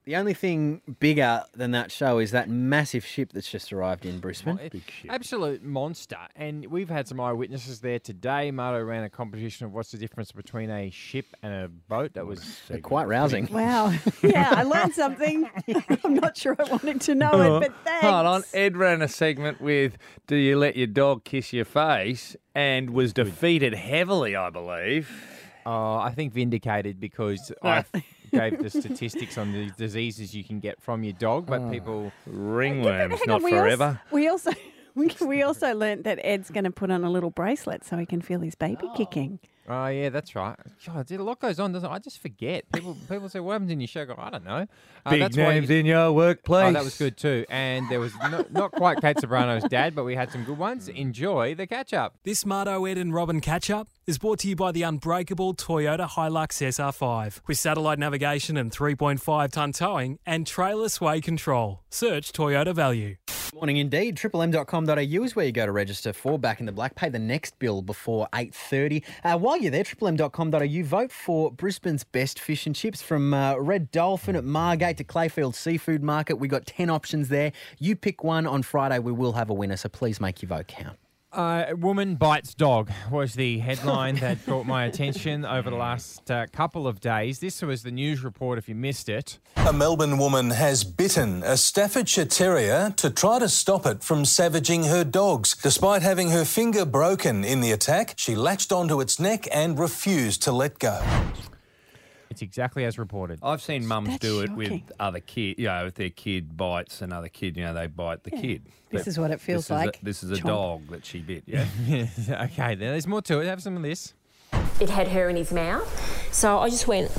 The only thing bigger than that show is that massive ship that's just arrived in Brisbane. Big ship. Absolute monster. And we've had some eyewitnesses there today. Marto ran a competition of what's the difference between a ship and a boat. That was Quite rousing. Wow. Yeah, I learned something. I'm not sure I wanted to know it, but thanks. Hold on. Ed ran a segment with Do You Let Your Dog Kiss Your Face and was defeated heavily, I believe. I think vindicated because I gave the statistics on the diseases you can get from your dog, but people... Ringworms, Hang not on, forever. We also learnt that Ed's going to put on a little bracelet so he can feel his baby kicking. Oh, yeah, that's right. God, a lot goes on, doesn't it? I just forget. People say, what happens in your show? I go, I don't know. Big that's why names in your workplace. Oh, that was good too. And there was not quite Kate Sobrano's dad, but we had some good ones. Enjoy the catch-up. This Marto, Ed and Robin catch-up is brought to you by the unbreakable Toyota Hilux SR5 with satellite navigation and 3.5-tonne towing and trailer sway control. Search Toyota Value. Morning indeed. triplem.com.au is where you go to register for Back in the Black. Pay the next bill before 8:30. While you're there, triplem.com.au, vote for Brisbane's best fish and chips from Red Dolphin at Margate to Clayfield Seafood Market. We got 10 options there. You pick one. On Friday, we will have a winner, so please make your vote count. Woman bites dog was the headline that caught my attention over the last couple of days. This was the news report if you missed it. A Melbourne woman has bitten a Staffordshire Terrier to try to stop it from savaging her dogs. Despite having her finger broken in the attack, she latched onto its neck and refused to let go. It's exactly as reported. I've seen mums That's do it shocking. with other kids. If their kid bites another kid, they bite the kid. This is what it feels like. This is a Chomp. dog that she bit, yeah? Okay, there's more to it. Have some of this. It had her in his mouth, so I just went.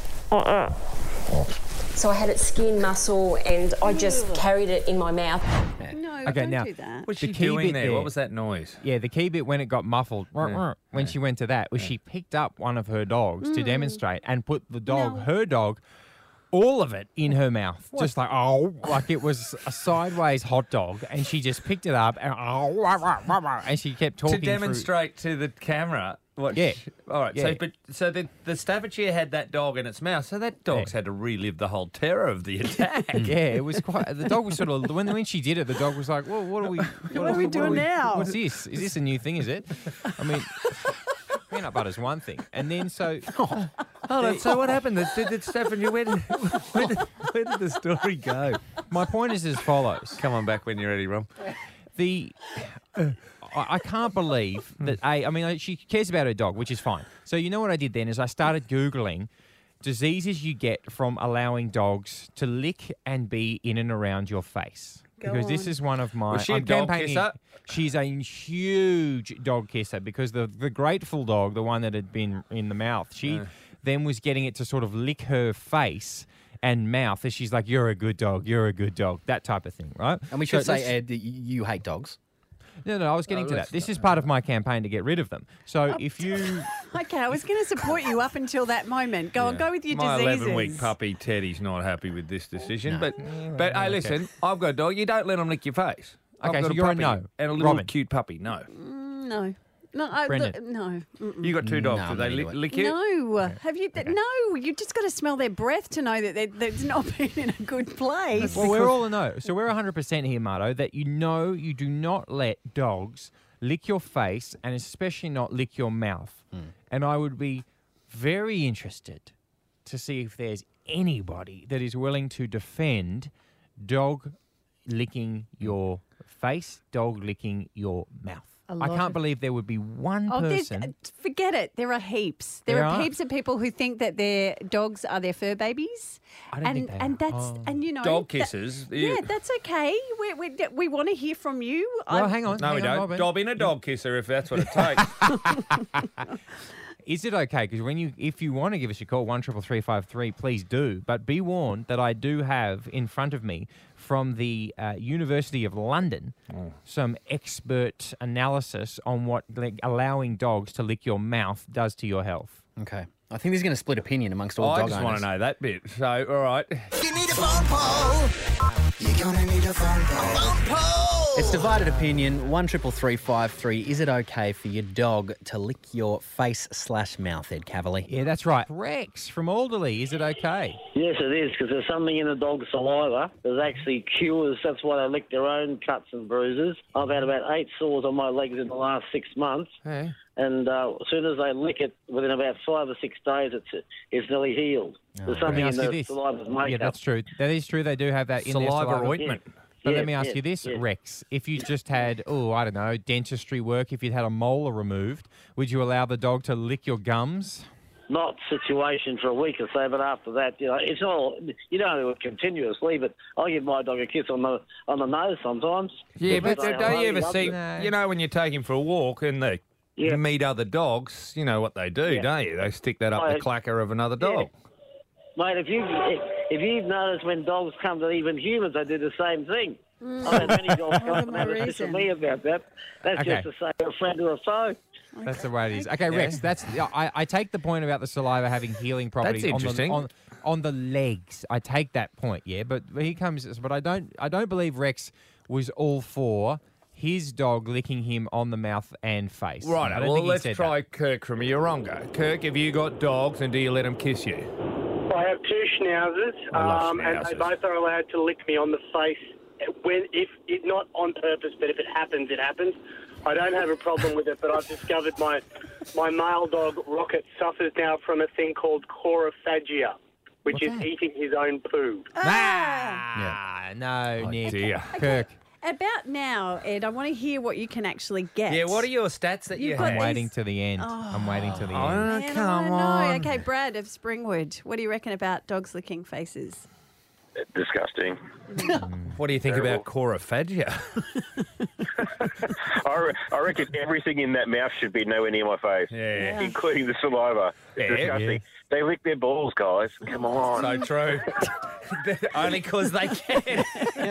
So I had its skin, muscle, and I just carried it in my mouth. No, Okay, don't now- do that. What's The she key doing bit there? there- What was that noise? Yeah, the key bit when it got muffled, when she went to that, was she picked up one of her dogs to demonstrate and put the dog, her dog, all of it in her mouth. Just like it was a sideways hot dog, and she just picked it up and she kept To talking demonstrate to the camera. What? Yeah. All right. Yeah. So the Staffordshire had that dog in its mouth. So that dog's had to relive the whole terror of the attack. Yeah, it was quite. The dog was sort of when she did it. The dog was like, "Well, what are we? What are we doing now? What's this? Is this a new thing? Is it? I mean, peanut butter's one thing, and then so Hold on. So what happened? Did Staffordshire? Where did the story go? my point is as follows. Come on back when you're ready, Rom. I can't believe that she cares about her dog, which is fine. So you know what I did then is I started Googling diseases you get from allowing dogs to lick and be in and around your face. Because this is one of my... Was she a I'm dog campaigning- kisser? She's a huge dog kisser because the Grateful dog, the one that had been in the mouth, she then was getting it to sort of lick her face and mouth as she's like, you're a good dog, that type of thing, right? And we should So say, let's- Ed, that you hate dogs. No, I was getting to that. This is part of my campaign to get rid of them. So if you... Okay, I was going to support you up until that moment. Go with your My diseases. 11-week puppy Teddy's not happy with this decision. But hey, listen, I've got a dog. You don't let them lick your face. I've Okay, got so you're a puppy no. and a little Robin. cute puppy. No, No. No, Brendan. no. Mm-mm. you got two dogs. No, Do they I'm not into lick you? No. Have you? No, you just got to smell their breath to know that they've not been in a good place. Well, we're all a no. So we're 100% here, Marto, that you do not let dogs lick your face and especially not lick your mouth. And I would be very interested to see if there's anybody that is willing to defend dog licking your face, dog licking your mouth. I lot can't of- believe there would be one there's- person. forget it. There are heaps. There There are are. heaps of people who think that their dogs are their fur babies. I don't think they and are. that's and you know Dog that- kisses. yeah, that's okay. We want to hear from you. Well, hang on. No, hang we on, don't. Robin. Dob in a dog kisser if that's what it takes. Is it okay? Because if you want to give us a call, 133353, please do. But be warned that I do have in front of me from the University of London some expert analysis on what allowing dogs to lick your mouth does to your health. Okay. I think there's going to split opinion amongst all I dog just owners. want to know that bit. So, all right. You need a phone pole. You're gonna need a phone pole. Phone pole. It's divided opinion. 133353. Is it okay for your dog to lick your face/mouth, Ed Cavalier? Yeah, that's right. Rex from Alderley, is it okay? Yes, it is, because there's something in the dog's saliva that actually cures. That's why they lick their own cuts and bruises. I've had about 8 sores on my legs in the last 6 months. Hey. And as soon as they lick it, within about 5 or 6 days, it's nearly healed. There's something in the saliva's makeup. Yeah, that's true. That is true. They do have that in their Saliva saliva. ointment. But Yeah, let me ask yeah, you this, yeah. Rex. If you just had, I don't know, dentistry work, if you'd had a molar removed, would you allow the dog to lick your gums? Not situation for a week or so, but after that, it's all, you don't do it continuously, but I give my dog a kiss on the nose sometimes. Yeah, but They don't you ever love see, it. No. you know, when you take him for a walk and they Yeah. meet other dogs, you know what they do, Yeah. don't you? They stick that up the Right. clacker of another dog. Mate, if you've noticed when dogs come to even humans, they do the same thing. I've had many dogs come up and have a kiss with me about that. That's Okay. just to say a friend or a foe. That's the way it is. Okay, Rex, I take the point about the saliva having healing properties That's interesting. on the legs. I take that point, yeah, but here comes, but I don't believe Rex was all for his dog licking him on the mouth and face. I Right, don't well, think he let's said try that. Kirk from Yeronga. Kirk, have you got dogs and do you let them kiss you? I have 2 schnauzers, I love and they schnauzers. both are allowed to lick me on the face. If not on purpose, but if it happens, it happens. I don't have a problem with it, but I've discovered my male dog Rocket suffers now from a thing called corophagia, which is eating his own poo. No, Nick. Dear. Kirk, About now, Ed, I want to hear what you can actually get. Yeah, what are your stats that you You've got I'm have? waiting to the end. I'm waiting to the end. Man, I come wanna know. on. Okay, Brad of Springwood, what do you reckon about dogs licking faces? Disgusting. What do you think about corophagia? I reckon everything in that mouth should be nowhere near my face, Yeah. including the saliva. It's Yeah, disgusting. yeah. They lick their balls, guys. Come on. So true. Only because they can.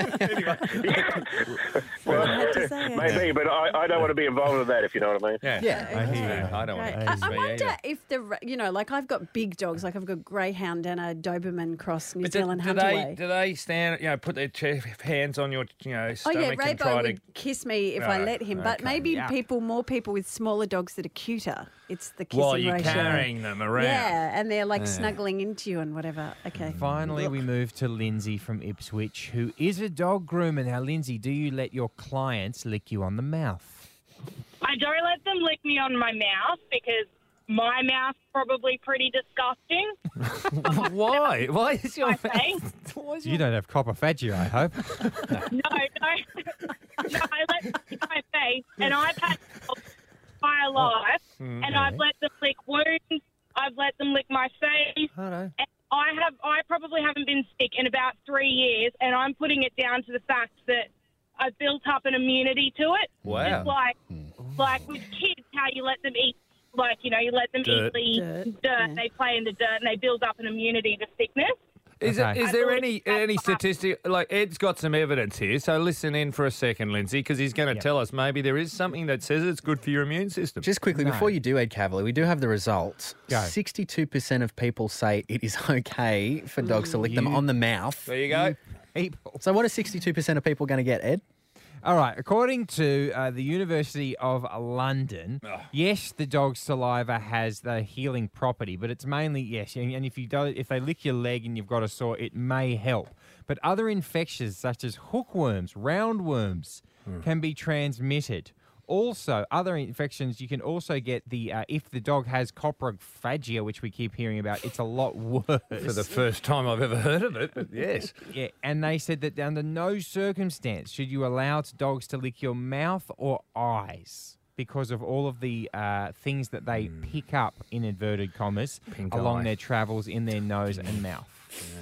Well, had to say it. maybe, but I don't want to be involved with that, if you know what I mean. Yeah, I hear you. I don't want Right. to I kiss me wonder either. if like I've got big dogs, like I've got Greyhound and a Doberman cross New But Zealand do Hunterway. they stand, put their hands on your, Oh stomach yeah, and Raybo try to... would kiss me if I Right, let him, but okay, maybe yeah. more people with smaller dogs that are cuter. It's the kissing While you're ratio. carrying them around. Yeah, and they're like snuggling into you and whatever. Okay. Finally, we move to Lindsay from Ipswich, who is a dog groomer. Now, Lindsay, do you let your clients lick you on the mouth? I don't let them lick me on my mouth because my mouth's probably pretty disgusting. Why? Why is your I say. You don't have coprophagia, I hope. No, I let them lick my face, and I've had dogs my entire life, and I've let them lick wounds. I've let them lick my face. Hello. And I probably haven't been sick in about 3 years, and I'm putting it down to the fact that I've built up an immunity to it. Wow. Just like with kids, how you let them eat, you let them Dirt. eat the dirt. They play in the dirt, and they build up an immunity to sickness. Is there any statistic? Like, Ed's got some evidence here, so listen in for a second, Lindsay, because he's going to tell us maybe there is something that says it's good for your immune system. Just quickly, before you do, Ed Cavalier, we do have the results. Go. 62% of people say it is okay for dogs to lick them on the mouth. There you go. People. So what are 62% of people going to get, Ed? All right. According to the University of London, yes, the dog's saliva has the healing property, but it's mainly yes. And if they lick your leg and you've got a sore, it may help. But other infections such as hookworms, roundworms, can be transmitted. Also, other infections, you can also get the if the dog has coprophagia, which we keep hearing about, it's a lot worse. For the first time I've ever heard of it, but yes. Yeah, and they said that under no circumstance should you allow dogs to lick your mouth or eyes because of all of the things that they pick up, in inverted commas, Pink along eye. their travels in their nose and mouth.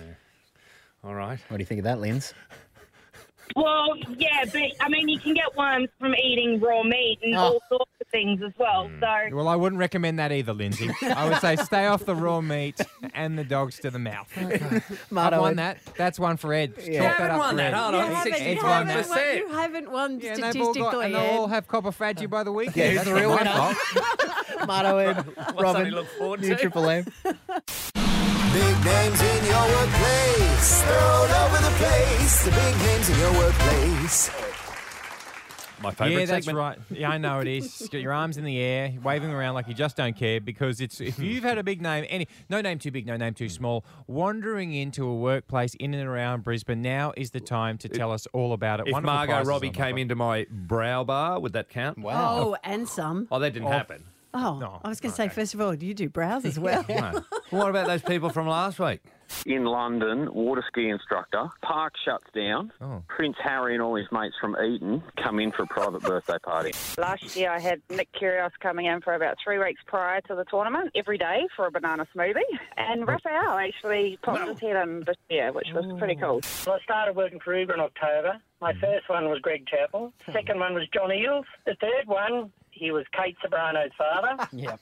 All right. What do you think of that, Linz? Well, yeah, but I mean, you can get worms from eating raw meat and all sorts of things as well. So Well, I wouldn't recommend that either, Lindsay. I would say stay off the raw meat and the dogs to the mouth. I've won that. That's one for Ed. Yeah. Chalk that up won for that. Ed. Hold on. Ed's won that. You haven't won Yeah, and they've all statistically. got, and they'll all have copper fadgy by the weekend. Yeah, who's That's the real not winner? my fault. Marto, Ed, something Robin, to look forward new to. Triple M. Big names in your workplace. They're all over the place. The big names in your workplace. My favourite Yeah, that's segment. right. Yeah, I know it is. You've got your arms in the air, waving around like you just don't care, because it's if you've had a big name, no name too big, no name too small, wandering into a workplace in and around Brisbane, now is the time to tell us all about it. If Wonderful Margot prizes Robbie on came offer. into my brow bar, would that count? Oh, and some. Oh, that didn't happen. Oh, No, I was going to say, first of all, do you do brows as well? No. What about those people from last week? In London, water ski instructor. Park shuts down. Oh. Prince Harry and all his mates from Eton come in for a private birthday party. last year I had Nick Kyrgios coming in for about 3 weeks prior to the tournament every day for a banana smoothie. And Raphael actually popped his head in this year, which was pretty cool. Well, I started working for Uber in October. My first one was Greg Chappell. Second one was John Eales. The third one, he was Kate Sobrano's father. Yep.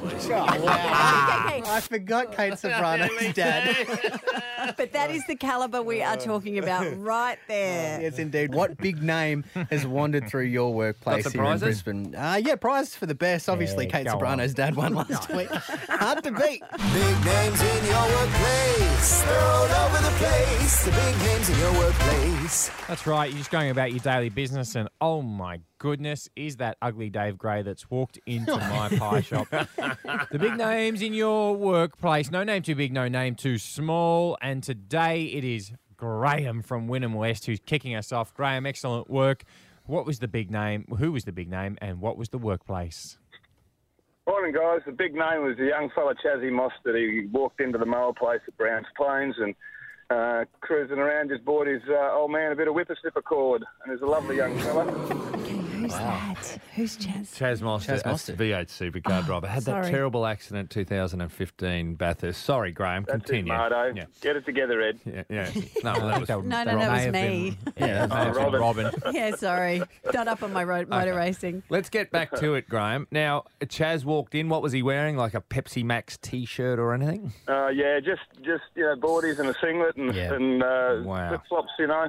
I forgot Kate Sobrano's dad. But that is the calibre we are talking about right there. Yes, indeed. What big name has wandered through your workplace Got some here in prizes? Brisbane? Yeah, prizes for the best. Obviously, Kate go Sobrano's dad won last week. Hard to beat. Big names in your workplace. They're all over the place. The big names in your workplace. That's right. You're just going about your daily business, and oh my goodness, is that ugly Dave Gray that's walked into my pie shop. The big names in your workplace. No name too big, no name too small. And today it is Graham from Wynnum West who's kicking us off. Graham, excellent work. What was the big name? Who was the big name? And what was the workplace? Morning, guys. The big name was the young fella Chazzy Mostert. He walked into the mower place at Browns Plains and cruising around, just bought his old man a bit of whippersnipper cord. And he's a lovely young fella. Okay, who's that? Who's Chaz? Chaz Mostert, Chaz Mostert. V8 supercar driver. Had that sorry. terrible accident 2015 Bathurst. Sorry, Graham. That's Continue. it, Mardo. Yeah. Get it together, Ed. Yeah. No, well, that was, No, that may was have me. Yeah, that may have been Robin. Yeah, sorry. Not up on my motor racing. Let's get back to it, Graham. Now, Chaz walked in. What was he wearing? Like a Pepsi Max T-shirt or anything? Yeah, just boardies and a singlet and Wow. flip-flops,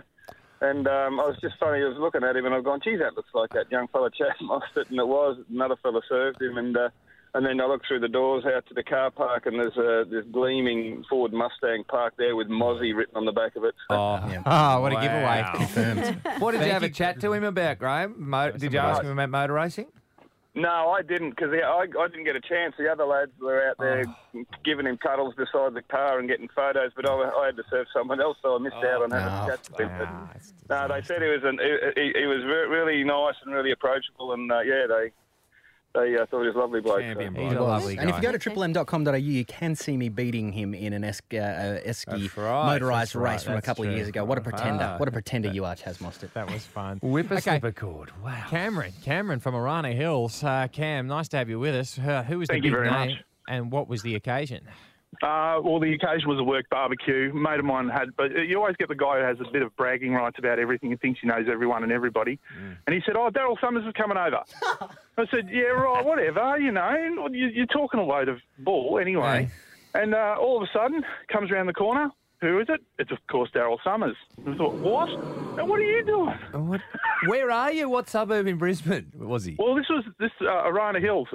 And I was just funny, I was looking at him and I've gone, geez, that looks like that young fella Chaz Mostert. And it was. Another fella served him. And then I looked through the doors out to the car park and there's this gleaming Ford Mustang parked there with Mozzie written on the back of it. So, Oh, what a giveaway. Confirmed. What did you Thank have a you. chat to him about, Graham? Did you ask him about motor racing? No, I didn't, because I didn't get a chance. The other lads were out there giving him cuddles beside the car and getting photos, but I had to serve someone else, so I missed out on having a chat to him. But, no, they said he was really nice and really approachable, and they thought he was a lovely bloke. Champion So. bloke. He's a lovely And if you guy. go to triplem.com.au, you can see me beating him in an esky That's right, motorised that's right, race from a that's couple of true. years ago. What a pretender. Ah. What a pretender you are, Chaz Mostert. That was fun. Whippersnipper cord. Wow. Cameron from Arana Hills. Cam, nice to have you with us. Who was Thank the you big very name much. and what was the occasion? Well, the occasion was a work barbecue. A mate of mine had, but you always get the guy who has a bit of bragging rights about everything and thinks he knows everyone and everybody. And he said, Daryl Summers is coming over. I said, yeah, right, whatever, you're talking a load of bull anyway. And all of a sudden, comes around the corner. Who is it? It's, of course, Daryl Summers. I thought, what? And what are you doing? Where are you? What suburb in Brisbane was he? Well, this was Arana Hills.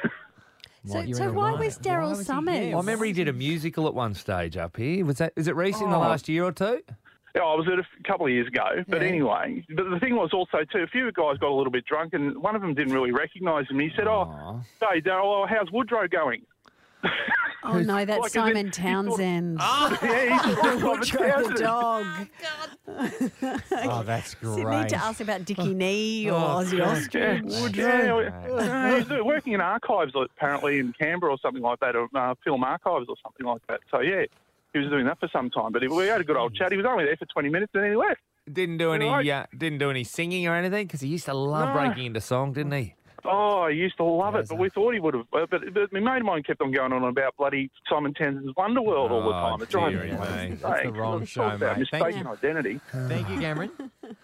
So why was Daryl Summers? I remember he did a musical at one stage up here. Is it recent in the last year or two? Yeah, I was at a couple of years ago. But anyway, but the thing was also, too, a few guys got a little bit drunk and one of them didn't really recognise him. He said, hey, Daryl, how's Woodrow going? Oh, no, that's Like, as in, Simon Townsend. Yeah, he's Woodrow the dog. Oh, that's You need great. to ask about Dickie Nee or Ozzy Osbourne. He's working in archives apparently in Canberra or something like that, or film archives or something like that. So, yeah, he was doing that for some time. But we had a good old chat. He was only there for 20 minutes and then he left. Didn't do any singing or anything because he used to love breaking into song, didn't he? Oh, I used to love it, but we thought he would have. But my mate of mine kept on going on about bloody Simon Townsend's Wonderworld all the time. It drives me dearie me. insane. That's the wrong It's show, all about mate. Thank mistaken identity. Thank you, Cameron.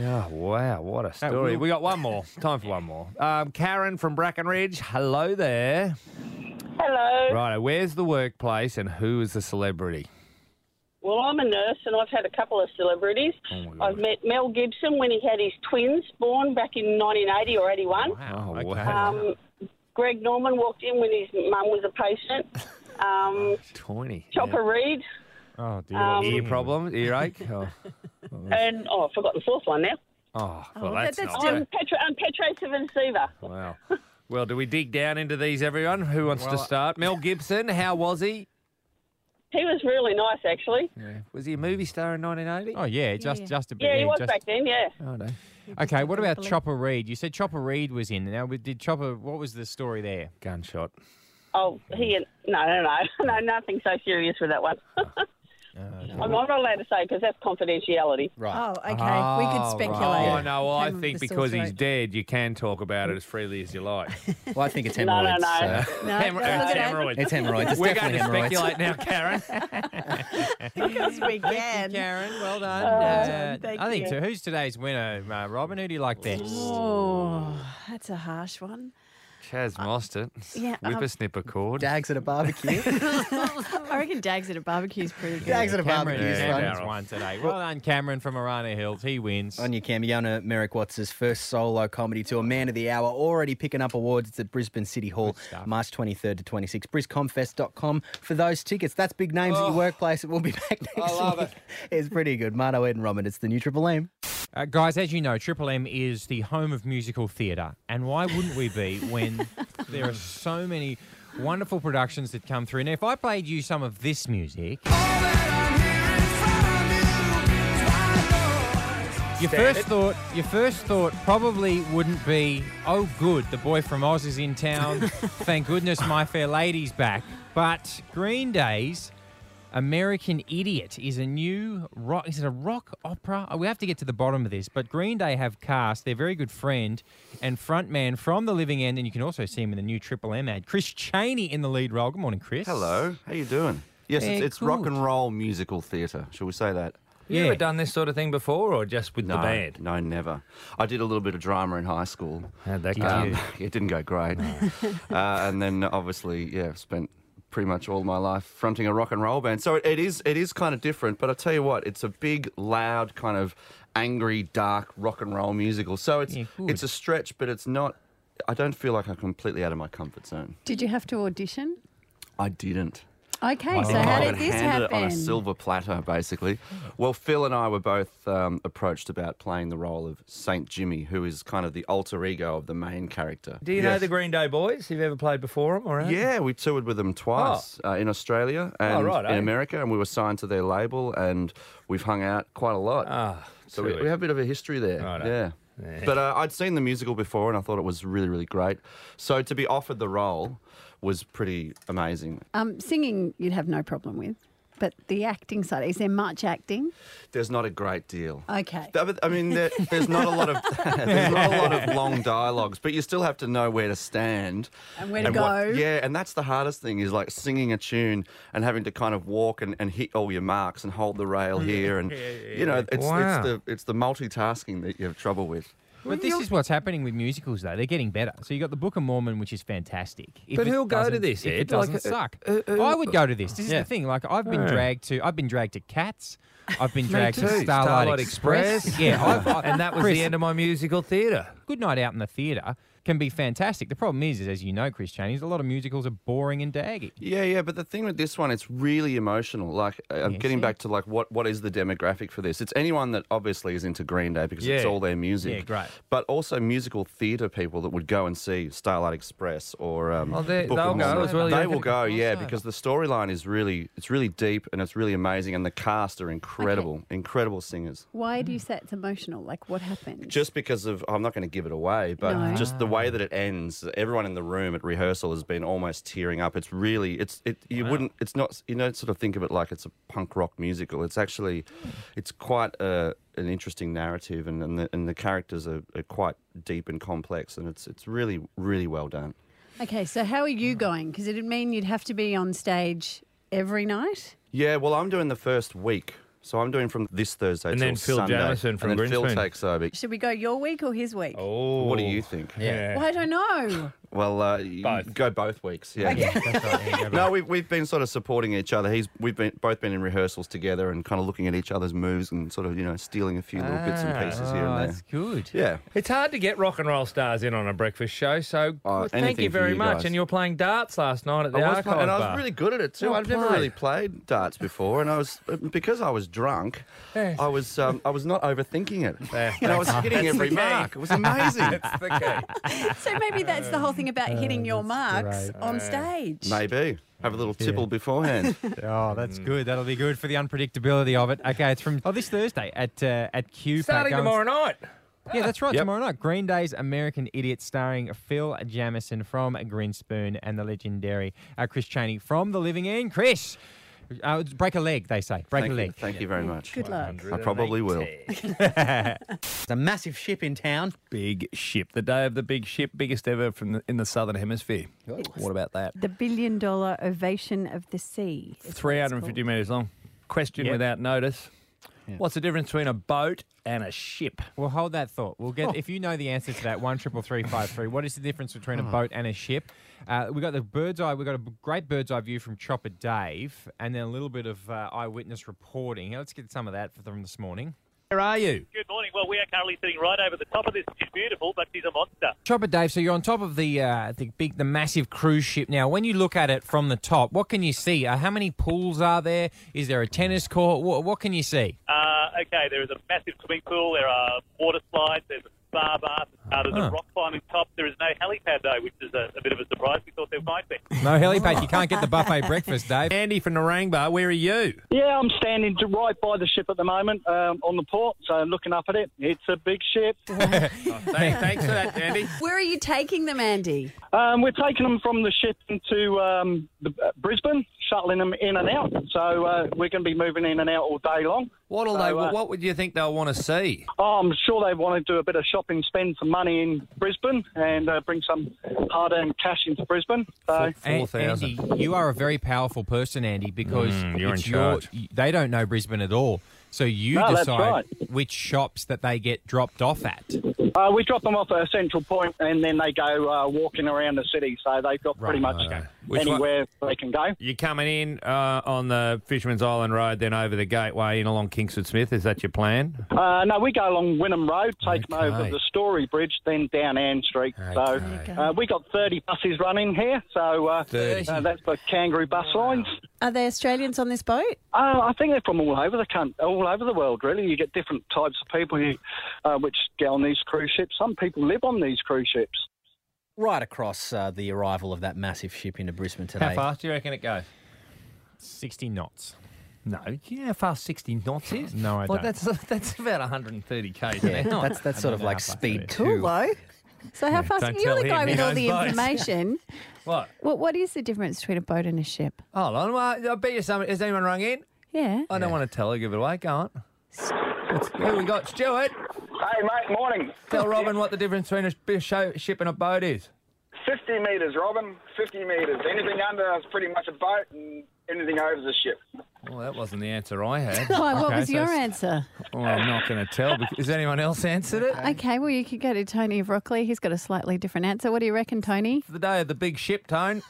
Oh, wow. What a story. We got one more. Time for one more. Karen from Brackenridge. Hello there. Hello. Right. Where's the workplace and who is the celebrity? Well, I'm a nurse and I've had a couple of celebrities. I've met Mel Gibson when he had his twins born back in 1980 or 81. Wow. Oh, wow. Greg Norman walked in when his mum was a patient. 20. Chopper Reed. Oh, dear. Ear problem? Earache? Oh. And, I've forgotten the fourth one now. Oh, well, that's not Petro Savinceva. Wow. Well, do we dig down into these, everyone? Who wants to start? Mel Gibson, how was he? He was really nice, actually. Yeah. Was he a movie star in 1980? Oh, yeah, just a bit. Yeah, he was back then, yeah. Oh, no. Okay, what about Chopper Reed? You said Chopper Reed was in. Now, did Chopper? What was the story there? Gunshot. Oh, no, nothing so serious with that one. I'm not allowed to say because that's confidentiality. Right. Oh, okay. We could speculate. Oh, no, well, I Came think with the because sore he's throat. dead, you can talk about it as freely as you like. Well, I think it's No. hemorrhoids. No, It's look at that. hemorrhoids. It's hemorrhoids. It's We're going definitely to hemorrhoids. speculate now, Karen. Because we Thank can. you, Karen. Well done. Thank I think you. so. Who's today's winner, Robin? Who do you like best? Oh, that's a harsh one. Chaz Mostert. yeah, Whippersnipper cord. Dags at a barbecue. I reckon Dags at a barbecue is pretty good. Dags at a Cameron, barbecue. Cameron's fun. won today. Well done, Cameron from Arana Hills. He wins. On your Cam, you're going to Merrick Watts' first solo comedy tour, Man of the Hour, already picking up awards. It's at Brisbane City Hall, March 23rd to 26th. BrisComFest.com for those tickets. That's big names at your workplace. It will be back next love week. It's pretty good. Marto, Ed and Robin, it's the new Triple M. Guys, as you know, Triple M is the home of musical theatre. And why wouldn't we be when there are so many wonderful productions that come through? Now, if I played you some of this music... Your first thought probably wouldn't be, oh, good, the boy from Oz is in town. Thank goodness My Fair Lady's back. But Green Day's American Idiot is a new rock. Is it a rock opera? We have to get to the bottom of this. But Green Day have cast their very good friend and frontman from The Living End, and you can also see him in the new Triple M ad, Chris Chaney in the lead role. Good morning, Chris. Hello. How you doing? Yes, Yeah, it's good. rock and roll musical theatre. Shall we say that? You ever done this sort of thing before or just with the band? No, never. I did a little bit of drama in high school. How'd that go? It didn't go great. And then obviously, spent pretty much all my life fronting a rock and roll band. So it is kind of different, but I tell you what, it's a big, loud, kind of angry, dark rock and roll musical. So it's a stretch, but it's not. I don't feel like I'm completely out of my comfort zone. Did you have to audition? I didn't. Okay, so how did this handed happen? it on a silver platter, basically. Well, Phil and I were both approached about playing the role of Saint Jimmy, who is kind of the alter ego of the main character. Do you know the Green Day boys? Have you ever played before them? Or Yeah, we toured with them twice in Australia and in America, and we were signed to their label, and we've hung out quite a lot. So we have a bit of a history there. Yeah. But I'd seen the musical before, and I thought it was really, really great. So to be offered the role was pretty amazing. Singing, you'd have no problem with. But the acting side, is there much acting? There's not a great deal. Okay. I mean, there's not a lot of long dialogues, but you still have to know where to stand And where to go. And that's the hardest thing is like singing a tune and having to kind of walk and hit all your marks and hold the rail here, and it's the multitasking that you have trouble with. But this is what's happening with musicals, though. They're getting better. So you got the Book of Mormon, which is fantastic. But who'll go to this, If Ed? it doesn't suck. I would go to this. This is the thing. Like I've been dragged to Cats. I've been dragged to Starlight Express. Yeah, and that was Chris, the end of my musical theatre. Good night out in the theatre can be fantastic. The problem is as you know, Chris Chaney, a lot of musicals are boring and daggy. Yeah, but the thing with this one, it's really emotional. Like, I'm getting back to like what is the demographic for this? It's anyone that obviously is into Green Day because it's all their music. Yeah, great. But also musical theatre people that would go and see Starlight Express or Book they'll of go Mormon. as well. They will go, because the storyline is really deep and it's really amazing, and the cast are incredible singers. Why do you say it's emotional? Like, what happened? Just because of, I'm not going to give it away, but just the way that it ends, everyone in the room at rehearsal has been almost tearing up. It's really, it's not, you don't sort of think of it like it's a punk rock musical. It's actually, it's quite an interesting narrative, and the characters are quite deep and complex, and it's really, really well done. Okay, so how are you going? Because it'd mean you'd have to be on stage every night? Yeah, well, I'm doing the first week. So I'm doing from this Thursday And till then Phil Sunday. Jamieson from and then Phil Greenspoon. takes over. Should we go your week or his week? Oh, What do you think? Yeah. Well, I don't know. Well, you go both weeks. Yeah. Okay. That's right. Yeah, go back. No, we've been sort of supporting each other. We've both been in rehearsals together and kind of looking at each other's moves and sort of stealing a few little bits and pieces here and there. That's good. Yeah. It's hard to get rock and roll stars in on a breakfast show, so thank anything you for very you much. guys. And you were playing darts last night at the I was, Archive and I Bar. was really good at it too. Well I've never played. really played darts before, and I was because I was drunk. Yes. I was not overthinking it, Yeah, and I was that's- hitting that's every the key. mark. It was amazing. That's the key. So maybe that's the whole thing about hitting your marks on stage. Maybe have a little tipple beforehand. Oh, that's good. That'll be good for the unpredictability of it. Okay, it's from this Thursday at Q. Starting tomorrow night. Yeah, that's right. Yep. Tomorrow night, Green Day's American Idiot, starring Phil Jamieson from Greenspoon and the legendary Chris Chaney from The Living End. Chris, break a leg, they say. Break a leg. Thank you very much. Good luck. I probably will. It's a massive ship in town. Big ship. The day of the big ship, biggest ever in the Southern Hemisphere. What about that? The $1 billion ovation of the sea. is what it's 350 called. metres long. Question Yep. without notice. What's the difference between a boat and a ship? Well, hold that thought. We'll get if you know the answer to that. 1-333-553. What is the difference between a boat and a ship? We got the bird's eye. We got a great bird's eye view from Chopper Dave, and then a little bit of eyewitness reporting. Let's get some of that from this morning. Where are you? Good morning. Well, we are currently sitting right over the top of this, which is beautiful, but she's a monster. Chopper Dave, so you're on top of the massive cruise ship. Now, when you look at it from the top, what can you see? How many pools are there? Is there a tennis court? What can you see? Okay, there is a massive swimming pool. There are water slides. There's a spa bath. There's a rock climbing top. There is no helipad, though, which is a bit of a surprise. We thought there might be. No helipad. You can't get the buffet breakfast, Dave. Andy from Narangba, where are you? Yeah, I'm standing right by the ship at the moment on the port, so I'm looking up at it. It's a big ship. Thanks for that, Andy. Where are you taking them, Andy? We're taking them from the ship into Brisbane, shuttling them in and out. So we're going to be moving in and out all day long. What would you think they'll want to see? I'm sure they want to do a bit of shopping, spend some money in Brisbane, and bring some hard-earned cash into Brisbane. So, Andy, you are a very powerful person, Andy, because you're in it's charge. they don't know Brisbane at all. So you No, that's decide right. which shops that they get dropped off at. we drop them off at a central point, and then they go walking around the city. So they've got pretty much Which anywhere they can go. You're coming in on the Fisherman's Island Road, then over the gateway in along Kingsford Smith. Is that your plan? No, we go along Wynnum Road, take them over Okay. the Story Bridge, then down Ann Street. So we got 30 buses running here. So 30. That's the Kangaroo bus lines. Are there Australians on this boat? I think they're from all over the country, all over the world. Really, you get different types of people which get on these cruise ships. Some people live on these cruise ships. Right across the arrival of that massive ship into Brisbane today. How fast do you reckon it goes? 60 knots. No, you know how fast 60 knots is? No, I don't. That's about 130 k's Yeah, an hour. that's sort of like speed Cool, 2. though. So how fast? Don't You're the tell guy him, he with all knows the boats. information. What? What is the difference between a boat and a ship? Hold on, I bet you something. Has anyone rung in? Yeah. I don't want to tell her, give it away. Go on. Who we got? Stuart. Hey, mate, morning. Tell Robin what the difference between a ship and a boat is. 50 metres, Robin. 50 metres. Anything under is pretty much a boat, and anything over is a ship. Well, that wasn't the answer I had. Why, what was so your it's- answer? Well, I'm not going to tell. Has anyone else answered it? Okay, well, you could go to Tony of Rockley. He's got a slightly different answer. What do you reckon, Tony? For the day of the big ship, Tone.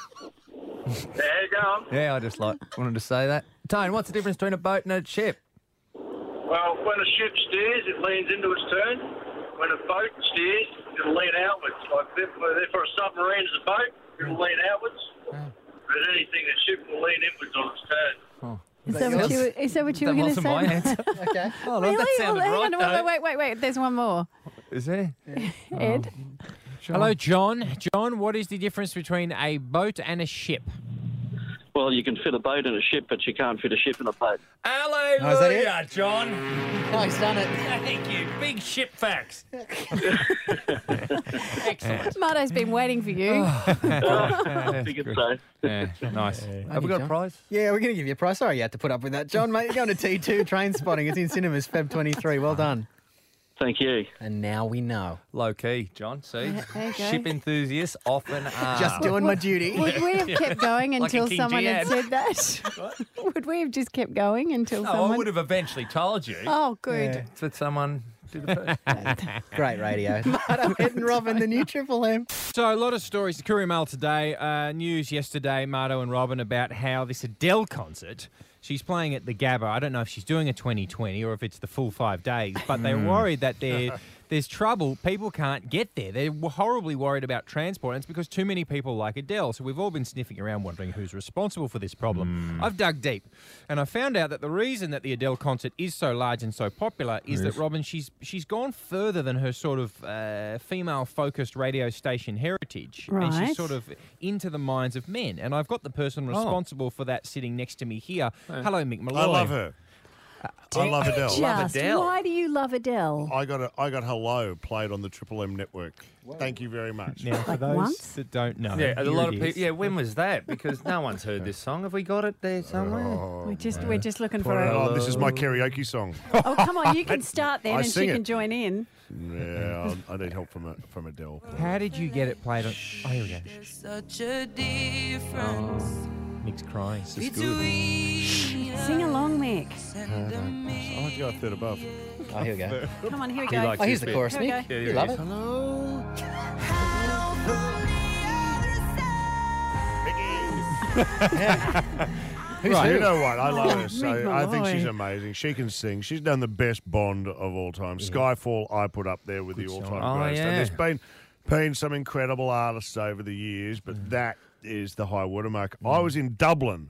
There you go. Yeah, I just wanted to say that. Tone, what's the difference between a boat and a ship? Well, when a ship steers, it leans into its turn. When a boat steers, it'll lean outwards. Like for a submarine as a boat, it'll lean outwards. But anything, a ship will lean inwards on its turn. Is that what you were going to say? That wasn't my answer. Okay. Oh, no, Really? that sounded Well, right, hang though. on, wait. There's one more. Is there? Ed? Hello, John. John, what is the difference between a boat and a ship? Well, you can fit a boat in a ship, but you can't fit a ship in a boat. Hallelujah, John. Oh, he's done it. Thank you. Big ship facts. Excellent. Marto's been waiting for you. I figured so. Yeah, nice. Have we got a John. prize? Yeah, we're going to give you a prize. Sorry you had to put up with that, John, mate. You're going to T2 Train Spotting. It's in cinemas, Feb 23. Well done. Thank you. And now we know. Low key, John. See, There you go. ship enthusiasts often are. Just doing my duty. Would we have kept going Like a until King someone had Jihad. said that? Would we have just kept going until No, someone? I would have eventually told you. Oh, good. That someone did it first. Great radio. Marto, Ed and Robin, the new Triple M. So a lot of stories. The Courier Mail today, news yesterday, Marto and Robin, about how this Adele concert, she's playing at the Gabba. I don't know if she's doing a 2020 or if it's the full 5 days, but they're worried that there's trouble. People can't get there. They're horribly worried about transport, and it's because too many people like Adele. So we've all been sniffing around wondering who's responsible for this problem. I've dug deep, and I found out that the reason that the Adele concert is so large and so popular is that, Robin, she's gone further than her sort of female-focused radio station heritage. And Right. she's sort of into the minds of men. And I've got the person responsible for that sitting next to me here. Hello, Mick Malloy. I love her. I love Adele. Just, why do you love Adele? I got Hello played on the Triple M network. Thank you very much. Now, for those once? that don't know, Yeah, a here lot it of is. people. Yeah, when was that? Because no one's heard this song. Have we got it there somewhere? We're just looking for Oh, a. this is my karaoke song. Oh, come on, you can start then, I and she sing can it. join in. Yeah, I need help from Adele. How did you get it played on? Oh, here we go. Such a difference Mick's crying. between Sing along, Mick. I like to go a third above. Oh, here we go. Come on, here we He go. likes Oh, here's this the bit. chorus, Here we Mick. go. Yeah, You here love it it. is. Who's Right, who? you know what? I love her. Mick So I think she's Malloy. amazing. She can sing. She's done the best Bond of all time. Skyfall, I put up there with the all-time song. Oh, greatest. yeah. And there's been some incredible artists over the years, but that is the high watermark. I was in Dublin.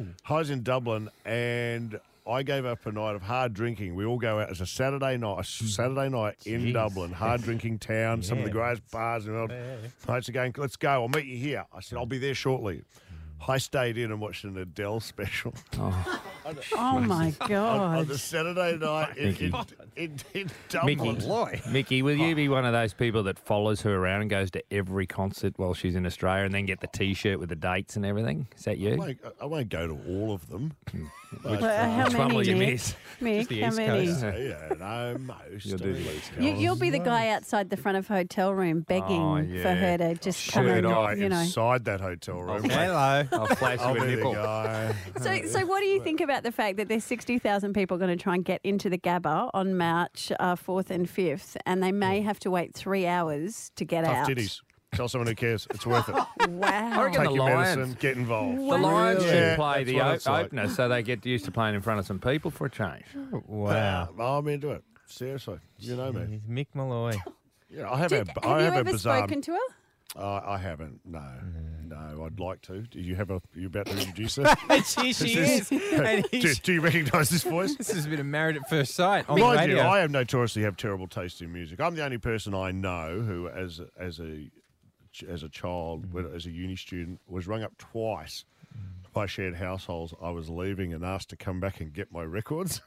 And I gave up a night of hard drinking. We all go out as a Saturday night in Dublin, hard drinking town, some of the greatest bars in the world. Mates are going, let's go, I'll meet you here. I said, I'll be there shortly. I stayed in and watched an Adele special. Oh my on God. the Saturday night in Dublin. Mickey, will you be one of those people that follows her around and goes to every concert while she's in Australia and then get the T-shirt with the dates and everything? Is that you? I won't go to all of them. Well, how Which one many, will you Mick? miss? Mick, the how East many? Coast. Yeah, no, most. You'll do the East You'll be the guy outside the front of hotel room begging Oh, for her to just come Should and, I you know. inside that hotel room? Hello. I'll flash I'll you a be the nipple. guy. So what do you think about the fact that there's 60,000 people going to try and get into the Gabba on March 4th and 5th, and they may have to wait 3 hours to get Tough out? titties. Tell someone who cares. It's worth it. Wow. I reckon Take the your Lions. medicine. Get involved. The Lions Yeah, should play that's the what it's like. opener so they get used to playing in front of some people for a change. Wow. I'm into it. Seriously. You know me. He's Mick Malloy. Yeah, I have Have I you have a ever bizarre. spoken to her? I haven't. No, I'd like to. Do you have a? You about to introduce her? she is. And do you recognise this voice? This has been a Married at First Sight on Mind you, radio. I have notoriously have terrible taste in music. I'm the only person I know who, as a child, as a uni student, was rung up twice by shared households. I was leaving and asked to come back and get my records.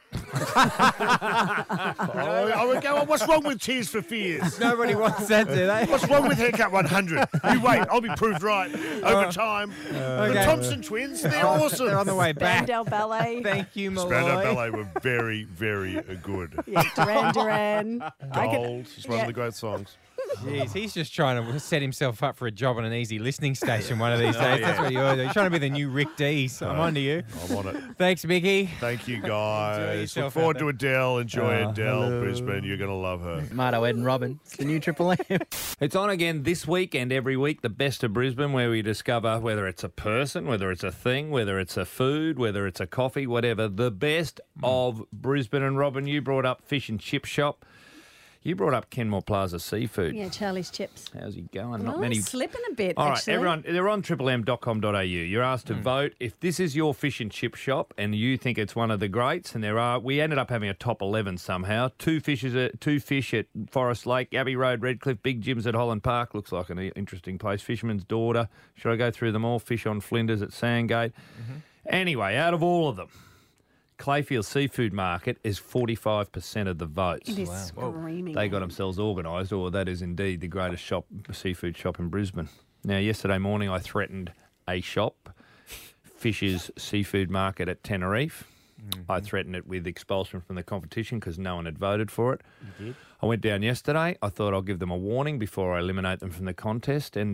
I would go, what's wrong with Tears for Fears? Nobody wants that, do they? What's wrong with Haircut 100? You wait, I'll be proved right over time. The Okay. Thompson twins, they're awesome. They're on the way back. Spandau Ballet. Thank you, Malloy. Spandau Ballet were very, very good. Yeah, Duran Duran. I could- Gold is one of the great songs. Jeez, he's just trying to set himself up for a job on an easy listening station one of these days. That's what you're doing. You're trying to be the new Rick Dees. I'm on to you. I'm on it. Thanks, Mickey. Thank you, guys. Look yourself forward out to Adele. Enjoy Adele, hello. Brisbane. You're going to love her. Marto, Ed and Robin. It's the new Triple M. It's on again this week and every week, the best of Brisbane, where we discover whether it's a person, whether it's a thing, whether it's a food, whether it's a coffee, whatever, the best of Brisbane. And Robin, you brought up Fish and Chip Shop. You brought up Kenmore Plaza Seafood. Yeah, Charlie's Chips. How's he going? Well, Not many. slipping a bit, All right, actually. everyone, they're on triplem.com.au. You're asked to vote. If this is your fish and chip shop and you think it's one of the greats, and we ended up having a top 11 somehow. Two fish at Forest Lake, Abbey Road, Redcliffe, Big Jim's at Holland Park. Looks like an interesting place. Fisherman's Daughter. Should I go through them all? Fish on Flinders at Sandgate. Anyway, out of all of them, Clayfield Seafood Market is 45% of the votes. It is screaming. They got themselves organised, or that is indeed the greatest seafood shop in Brisbane. Now, yesterday morning I threatened a shop, Fisher's Seafood Market at Tenerife. I threatened it with expulsion from the competition because no one had voted for it. You did. I went down yesterday. I thought I'll give them a warning before I eliminate them from the contest. And,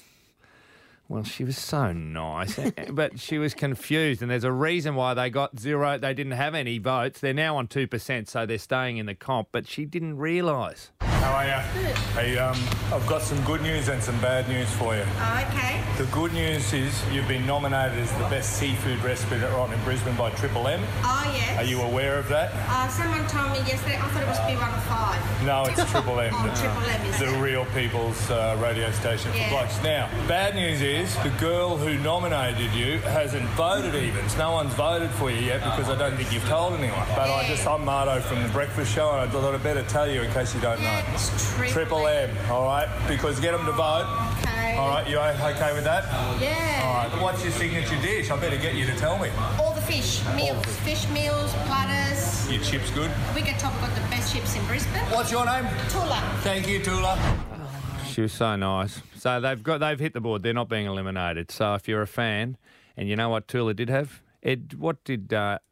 well, she was so nice, but she was confused. And there's a reason why they got 0. They didn't have any votes. They're now on 2%, so they're staying in the comp. But she didn't realise. How are you? Good. Hey, I've got some good news and some bad news for you. Oh, okay. The good news is you've been nominated as the best seafood restaurant in Brisbane by Triple M. Oh, yes. Are you aware of that? Someone told me yesterday. I thought it was B105. No, it's Triple M. Oh, Triple M is the it? real people's radio station for blokes. Now, bad news is the girl who nominated you hasn't voted even. No one's voted for you yet because I don't think you've told anyone. But I'm Marto from The Breakfast Show, and I thought I'd better tell you in case you don't know. It's Triple M, all right? Because get them to vote. Okay. All right, you okay with that? Yeah. All right, what's your signature dish? I better get you to tell me. All the fish meals. Fish meals, platters. Your chips good? Wicked Top got the best chips in Brisbane. What's your name? Tula. Thank you, Tula. She was so nice. So they've hit the board. They're not being eliminated. So if you're a fan, and you know what Tula did have? Ed, what did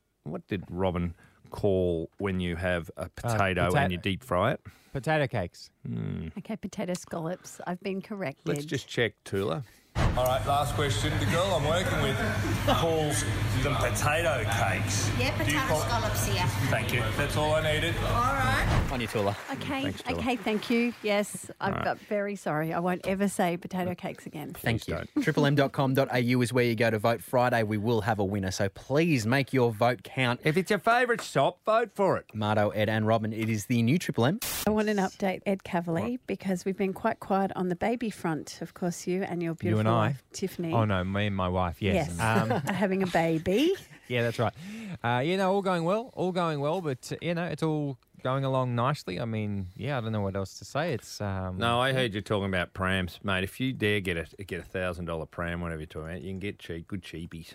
Robin call when you have a potato and you deep fry it? Potato cakes. Okay, potato scallops. I've been corrected. Let's just check, Tula. All right, last question. The girl I'm working with calls them potato cakes. Yeah, potato scallops here. Thank you. That's all I needed. All right. On you, Tula. Okay, Thanks, Tula. okay, thank you. Yes, I'm very sorry. I won't ever say potato cakes again. Thank you. triplem.com.au is where you go to vote. Friday, we will have a winner, so please make your vote count. If it's your favourite shop, vote for it. Marto, Ed and Robin, it is the new Triple M. I want an update, Ed Cavalier, because we've been quite quiet on the baby front. Of course, you and your beautiful and I? wife, Tiffany. Oh, no, me and my wife, yes. Are having a baby. Yeah, that's right. All going well, but, it's all going along nicely. I mean, I don't know what else to say. It's No, I heard you talking about prams, mate. If you dare get a $1,000 pram, whatever you're talking about, you can get good cheapies.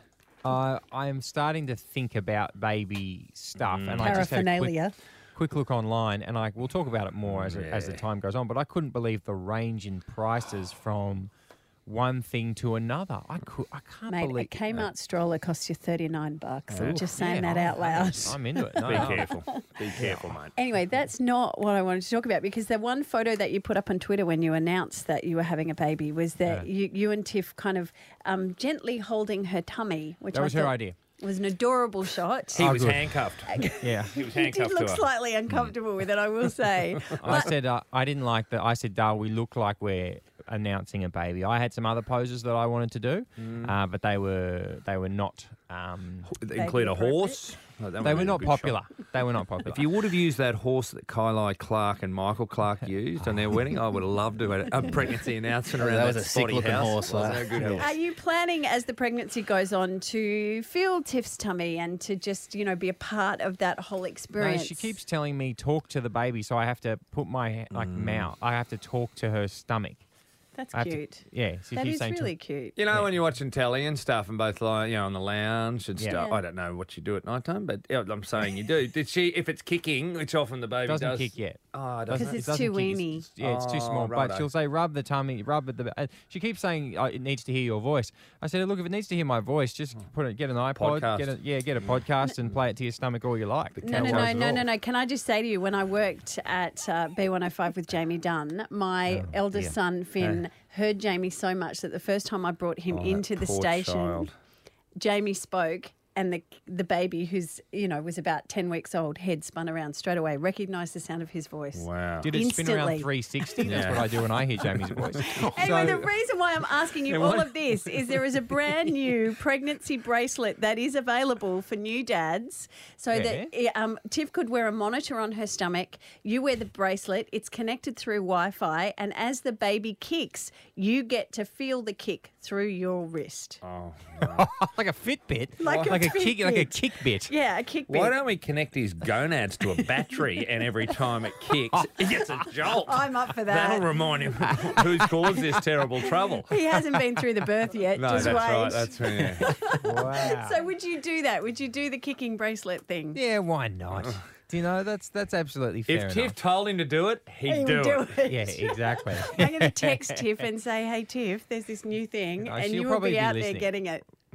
I'm starting to think about baby stuff. And I just had a Paraphernalia. quick look online, and we'll talk about it more as the time goes on, but I couldn't believe the range in prices from one thing to another. I can't Mate, believe a Kmart stroller costs you $39. I'm Oh, just saying yeah, that out loud. I'm into it. No, Be careful. Be careful, mate. Anyway, that's not what I wanted to talk about, because the one photo that you put up on Twitter when you announced that you were having a baby was that you and Tiff kind of gently holding her tummy, which That was I her thought idea. was an adorable shot. He was handcuffed. Yeah. He was He handcuffed did look to her. slightly uncomfortable with it, I will say. I said I didn't like that. I said, Dale, we look like we're announcing a baby. I had some other poses that I wanted to do, but they were not. Include a horse. They were not popular. They were not popular. If you would have used that horse that Kylie Clark and Michael Clark used on their wedding, I would have loved to have a pregnancy announcement around That that was a sick-looking house. horse, Wasn't though. it? Good horse. Are you planning, as the pregnancy goes on, to feel Tiff's tummy and to just, be a part of that whole experience? No, she keeps telling me talk to the baby, so I have to put my mouth. I have to talk to her stomach. That's I have to- cute. yeah, she That keeps is saying really cute. You know, when you're watching telly and stuff, and both on the lounge and Yeah. stuff. Yeah. I don't know what you do at night time, but I'm saying you do. Did she? If it's kicking, which often the baby Doesn't does. kick yet. Oh, Because doesn't it? it's It doesn't too kick. weeny. It's too small. righto. But she'll say, rub the tummy, rub at the. She keeps saying it needs to hear your voice. I said, look, if it needs to hear my voice, just get an iPod, Podcast. get a podcast and play it to your stomach all you like. No. Can I just say to you, when I worked at B105 with Jamie Dunn, my eldest son, Finn, heard Jamie so much that the first time I brought him into the poor station, child. Jamie spoke, and the baby, who's was about 10 weeks old, head spun around straight away, recognised the sound of his voice. Wow. Did it spin around Instantly. 360? That's what I do when I hear Jamie's voice. Anyway, So- the reason why I'm asking you all of this is there is a brand new pregnancy bracelet that is available for new dads, so that Tiff could wear a monitor on her stomach. You wear the bracelet. It's connected through Wi-Fi, and as the baby kicks, you get to feel the kick through your wrist. Oh, like a Fitbit, Like a kick, like a Fitbit. kick bit. Yeah, a kick bit. Why don't we connect his gonads to a battery, and every time it kicks, it gets a jolt? I'm up for that. That'll remind him who's caused this terrible trouble. He hasn't been through the birth yet. No, Just that's wait. right. That's yeah. Wow. So would you do that? Would you do the kicking bracelet thing? Yeah, why not? Do you know, that's absolutely fair If enough. Tiff told him to do it, he'd He would do do it. it. Yeah, exactly. I'm going to text Tiff and say, hey, Tiff, there's this new thing, No, and she'll you will probably be be out listening. there getting it.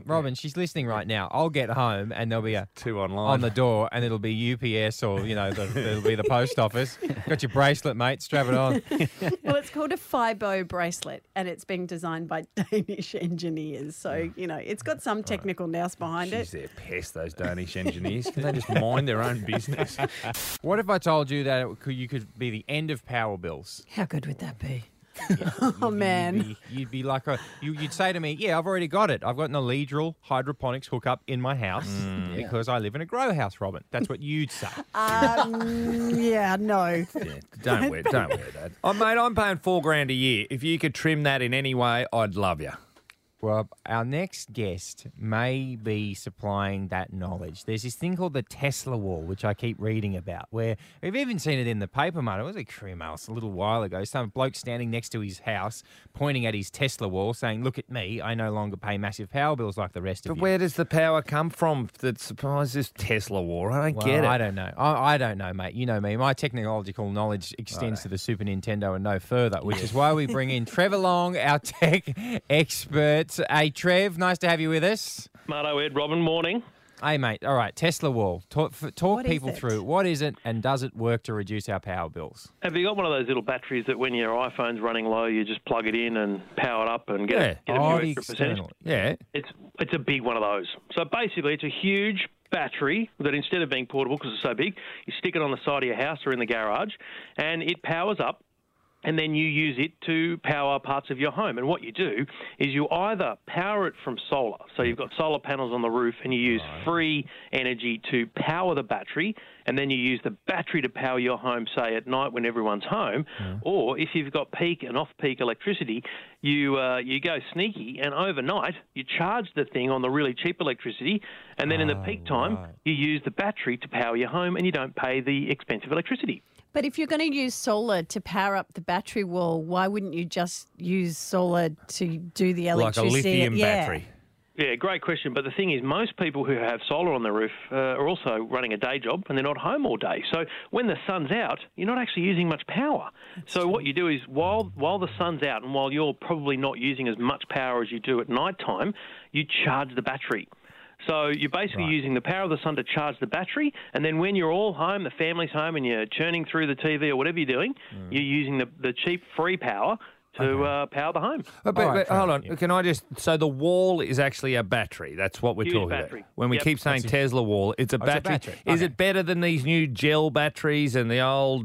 Robin, she's listening right now. I'll get home and there'll be a 2 online on the door, and it'll be UPS or it'll be the post office. Got your bracelet, mate. Strap it on. Well, it's called a Fibo bracelet, and it's being designed by Danish engineers. So it's got some technical nous behind Jeez, it. they're pests, those Danish engineers. Can they just mind their own business? What if I told you that you could be the end of power bills? How good would that be? Oh man! You'd be like you'd say to me, "Yeah, I've already got it. I've got an Allegral hydroponics hookup in my house because I live in a grow house." Robin, that's what you'd say. Yeah, no. Yeah, don't wear that. Oh, mate, I'm paying $4,000 a year. If you could trim that in any way, I'd love you. Well, our next guest may be supplying that knowledge. There's this thing called the Tesla wall, which I keep reading about, where we've even seen it in the paper, mate. It was a cream house a little while ago. Some bloke standing next to his house, pointing at his Tesla wall, saying, "Look at me, I no longer pay massive power bills like the rest of But you." where does the power come from that supplies this Tesla war? I don't get it. I don't know. I don't know, mate. You know me. My technological knowledge extends to the Super Nintendo and no further, which is why we bring in Trevor Long, our tech expert. Hey, Trev, nice to have you with us. Marto, Ed, Robin, morning. Hey, mate. All right, Tesla wall. Talk people is it? through. What is it, and does it work to reduce our power bills? Have you got one of those little batteries that when your iPhone's running low, you just plug it in and power it up and get a few extra percentage? Yeah. It's a big one of those. So basically, it's a huge battery that instead of being portable, because it's so big, you stick it on the side of your house or in the garage, and it powers up. And then you use it to power parts of your home. And what you do is you either power it from solar. So you've got solar panels on the roof and you use free energy to power the battery. And then you use the battery to power your home, say, at night when everyone's home. Or if you've got peak and off-peak electricity, you go sneaky and overnight you charge the thing on the really cheap electricity. And then in the peak time, you use the battery to power your home and you don't pay the expensive electricity. But if you're going to use solar to power up the battery wall, why wouldn't you just use solar to do the electricity? Like a lithium battery. Yeah, great question. But the thing is, most people who have solar on their roof are also running a day job and they're not home all day. So when the sun's out, you're not actually using much power. So what you do is while the sun's out and while you're probably not using as much power as you do at night time, you charge the battery. So you're basically using the power of the sun to charge the battery, and then when you're all home, the family's home, and you're churning through the TV or whatever you're doing, you're using the cheap free power to power the home. But hold on, can I just... So the wall is actually a battery. That's what we're Huge talking battery. about. When we Yep. keep saying Tesla wall, it's a battery. Is it better than these new gel batteries and the old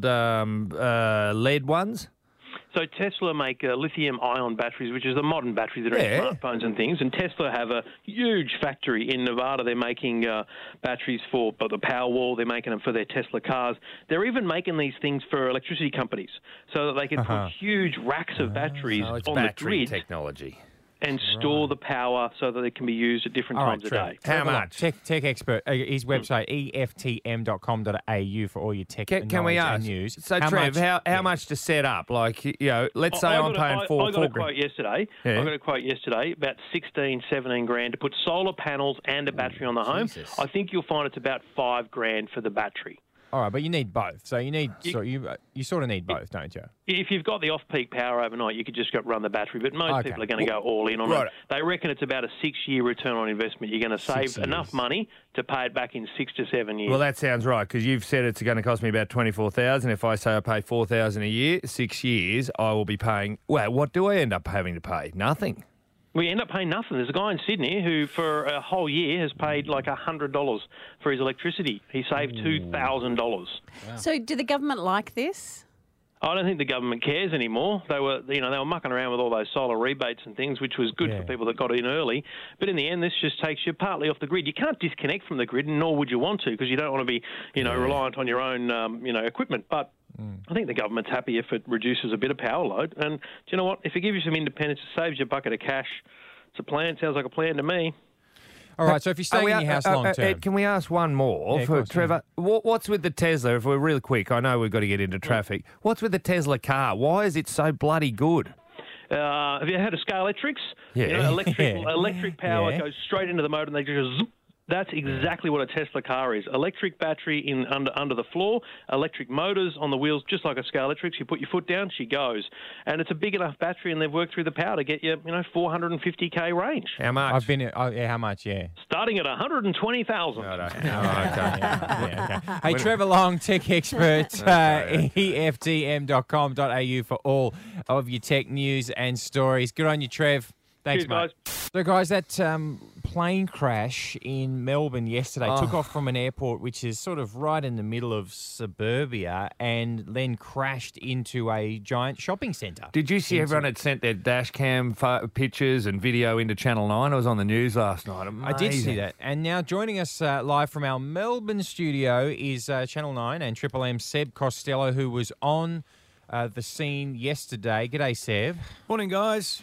lead ones? So Tesla make lithium-ion batteries, which is the modern batteries that are in smartphones and things. And Tesla have a huge factory in Nevada. They're making batteries for the Powerwall. They're making them for their Tesla cars. They're even making these things for electricity companies so that they can put huge racks of batteries So it's on battery the grid technology. and store the power so that it can be used at different times a day. How much? Tech expert. His website, eftm.com.au for all your tech Can we knowledge ask? and news. So, Trev, how much to set up? Like, let's say I'm paying I $4 got a quote yesterday. Yeah. I got a quote yesterday about 16, 17 grand to put solar panels and a battery on the home. I think you'll find it's about $5 grand for the battery. All right, but you need both. So you need you sort of need both, don't you? If you've got the off-peak power overnight, you could just run the battery. But most people are going to go all in on it. They reckon it's about a 6-year return on investment. You're going to save enough money to pay it back in 6 to 7 years. Well, that sounds right, because you've said it's going to cost me about $24,000. If I say I pay $4,000 a year, 6 years, I will be paying... Well, what do I end up having to pay? Nothing. We end up paying nothing. There's a guy in Sydney who, for a whole year, has paid like $100 for his electricity. He saved $2,000. So do the government like this? I don't think the government cares anymore. They were mucking around with all those solar rebates and things, which was good for people that got in early. But in the end, this just takes you partly off the grid. You can't disconnect from the grid, nor would you want to, because you don't want to be, reliant on your own, equipment. But I think the government's happy if it reduces a bit of power load. And do you know what? If it gives you some independence, it saves you a bucket of cash. It's a plan. Sounds like a plan to me. All right, so if you're staying in your house long term... Ed, can we ask one more for Trevor? What's with the Tesla? If we're really quick, I know we've got to get into traffic. What's with the Tesla car? Why is it so bloody good? Have you heard of Scalextrics? Yeah. Electric power goes straight into the motor and they just zoop, That's exactly what a Tesla car is. Electric battery in under the floor, electric motors on the wheels, just like a Scalextric. You put your foot down, she goes. And it's a big enough battery, and they've worked through the power to get you, 450k range. How much? I've been. How much? Yeah. Starting at 120,000. Okay. Hey, Trevor Long, tech expert, EFTM.com.au for all of your tech news and stories. Good on you, Trev. Thanks, Cheers, mate. guys. So, guys, that plane crash in Melbourne yesterday took off from an airport which is sort of right in the middle of suburbia and then crashed into a giant shopping centre. Did you see everyone had sent their dash cam pictures and video into Channel 9? I was on the news last night. Amazing. I did see that. And now joining us live from our Melbourne studio is Channel 9 and Triple M Seb Costello, who was on the scene yesterday. G'day, Seb. Morning, guys.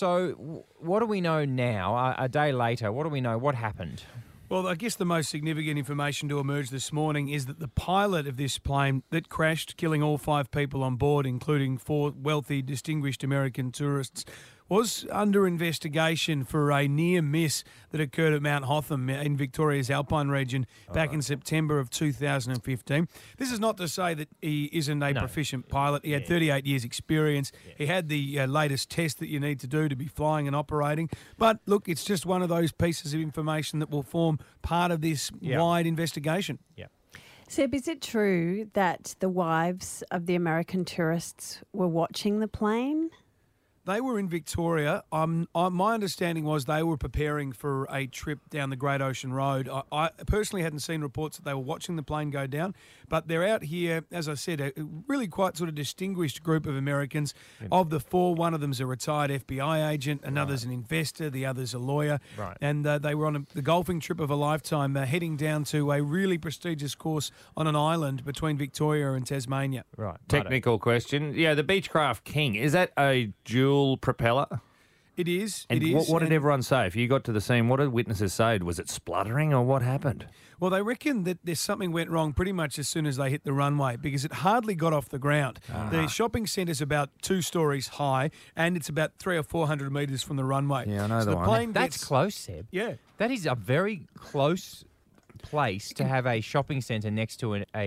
So what do we know now, a day later? What do we know? What happened? Well, I guess the most significant information to emerge this morning is that the pilot of this plane that crashed, killing all 5 people on board, including 4 wealthy, distinguished American tourists, was under investigation for a near miss that occurred at Mount Hotham in Victoria's Alpine region back in September of 2015. This is not to say that he isn't a proficient pilot. He had 38 years experience. He had the latest test that you need to do to be flying and operating. But look, it's just one of those pieces of information that will form part of this wide investigation. Yeah. Seb, is it true that the wives of the American tourists were watching the plane? They were in Victoria. My understanding was they were preparing for a trip down the Great Ocean Road. I personally hadn't seen reports that they were watching the plane go down, but they're out here, as I said, a really quite sort of distinguished group of Americans. Of the 4, one of them's a retired FBI agent, another's an investor, the other's a lawyer. Right. And they were on the golfing trip of a lifetime, heading down to a really prestigious course on an island between Victoria and Tasmania. Right. Technical question. Yeah, the Beechcraft King, is that a dual propeller? It is. And it is. what did everyone say? If you got to the scene, what did witnesses say? Was it spluttering or what happened? Well, they reckon that there's something went wrong pretty much as soon as they hit the runway because it hardly got off the ground. The shopping centre's about 2 stories high and it's about 300 or 400 metres from the runway. Yeah, I know so the the one. plane That's gets, close, Seb. Yeah. That is a very close place to have a shopping centre next to an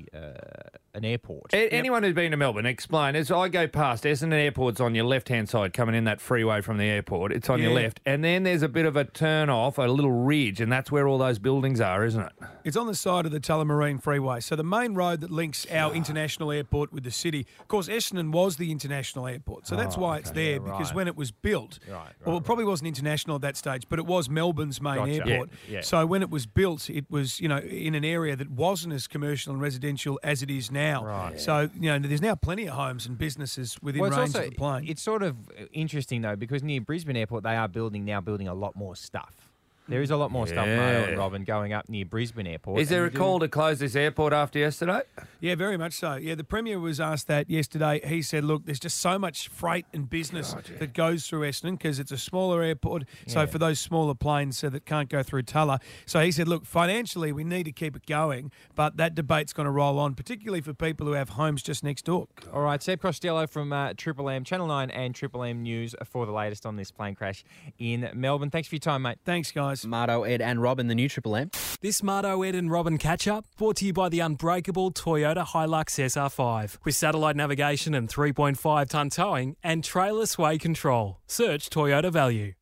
airport. Anyone who's been to Melbourne, explain. As I go past, Essendon Airport's on your left-hand side coming in that freeway from the airport. It's on your left. And then there's a bit of a turn-off, a little ridge, and that's where all those buildings are, isn't it? It's on the side of the Tullamarine Freeway. So the main road that links our international airport with the city. Of course, Essendon was the international airport. So that's why it's there because when it was built, well, it probably wasn't international at that stage, but it was Melbourne's main airport. Yeah. So when it was built, it was, in an area that wasn't as commercial and residential as it is now. Right. So, there's now plenty of homes and businesses within range of the plane. It's sort of interesting, though, because near Brisbane Airport, they are building a lot more stuff. There is a lot more stuff, Marto and Robin, going up near Brisbane Airport. Is there a call to close this airport after yesterday? Yeah, very much so. Yeah, the Premier was asked that yesterday. He said, look, there's just so much freight and business that goes through Essendon because it's a smaller airport. So for those smaller planes that can't go through Tulla. So he said, look, financially, we need to keep it going, but that debate's going to roll on, particularly for people who have homes just next door. All right, Seb Costello from Triple M, Channel 9 and Triple M News for the latest on this plane crash in Melbourne. Thanks for your time, mate. Thanks, guys. Marto, Ed and Robin, the new Triple M. This Marto, Ed and Robin catch-up brought to you by the unbreakable Toyota Hilux SR5 with satellite navigation and 3.5-tonne towing and trailer sway control. Search Toyota Value.